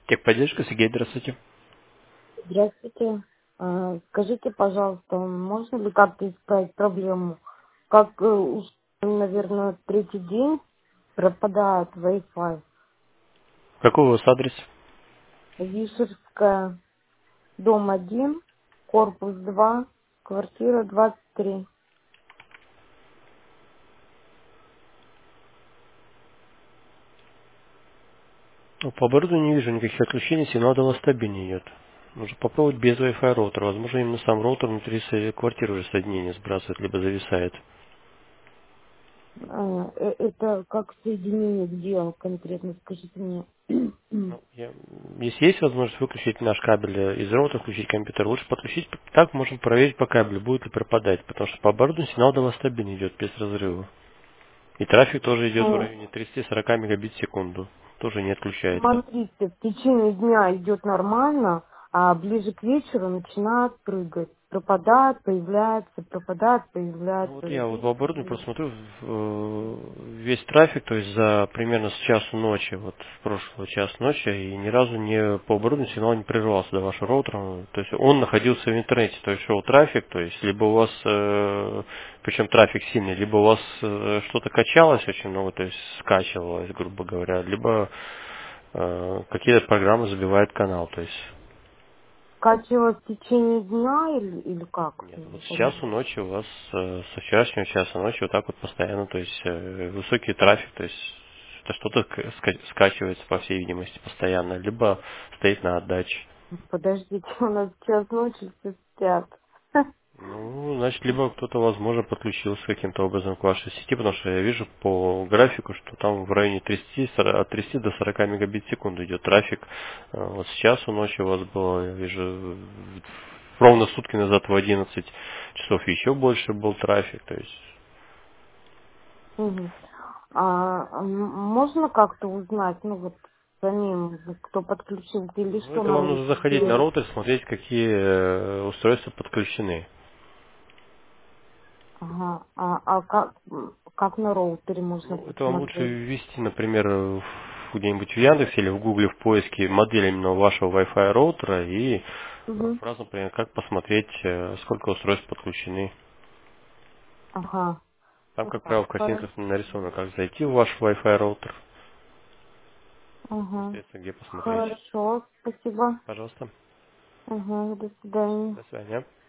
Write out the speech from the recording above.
Техподдержка, Сергей, здравствуйте. Здравствуйте. Скажите, пожалуйста, можно ли как-то исправить проблему? Как уж, наверное, третий день пропадает Wi-Fi. Какой у вас адрес? Вишерская, дом 1, корпус 2, квартира 23. Ну, по оборудованию не вижу никаких отключений, сигнал до вас стабильно идет. Нужно попробовать без Wi-Fi роутера. Возможно, именно сам роутер внутри квартиры уже соединение сбрасывает, либо зависает. Это как соединение, где он конкретно, скажите мне. Ну, если есть возможность выключить наш кабель из роутера, включить компьютер, лучше подключить. Так можем проверить по кабелю, будет ли пропадать. Потому что по оборудованию сигнал до вас стабильно идет, без разрыва. И трафик тоже идет в районе 30-40 мегабит в секунду. Тоже не отключается. Смотрите, в течение дня идет нормально, а ближе к вечеру начинает прыгать. Пропадает, Ну вот появляется. я вот в оборудовании просто смотрю весь трафик, то есть за примерно с часу ночи, вот в прошлого час ночи, и ни разу не по оборудованию сигнал не прерывался до вашего роутера. То есть он находился в интернете, то есть шел трафик, то есть либо у вас, причем трафик сильный, либо у вас что-то качалось очень много, то есть скачивалось, грубо говоря, либо какие-то программы забивают канал, то есть Скачивалось в течение дня или как? нет, Не вот с поняла. часу ночи у вас, со вчерашнего часа ночи вот так вот постоянно, то есть высокий трафик, то есть это что-то скачивается, по всей видимости, постоянно, либо стоит на отдаче. Подождите, у нас час ночи все спят. Ну, значит, либо кто-то, возможно, подключился каким-то образом к вашей сети, потому что я вижу по графику, что там в районе 30, от 30 до 40 мегабит в секунду идет трафик. Вот с часу ночи у вас было, я вижу, ровно сутки назад в 11 часов еще больше был трафик, то есть Мгм. Можно как-то узнать, ну вот самим, кто подключился или ну, что это вам нам нужно заходить на сделать? роутер, смотреть, какие устройства подключены. Ага. Как на роутере можно Ну, это вам лучше посмотреть? ввести, например, где-нибудь в Яндексе или в Гугле в поиске модель именно вашего Wi-Fi роутера и Угу. фразу, например, как посмотреть, сколько устройств подключены. Ага. Там, Вот как так. правило, в картинках нарисовано, как зайти в ваш Wi-Fi роутер, Ага. соответственно, где посмотреть. Хорошо, спасибо. Пожалуйста. Ага, до свидания. До свидания.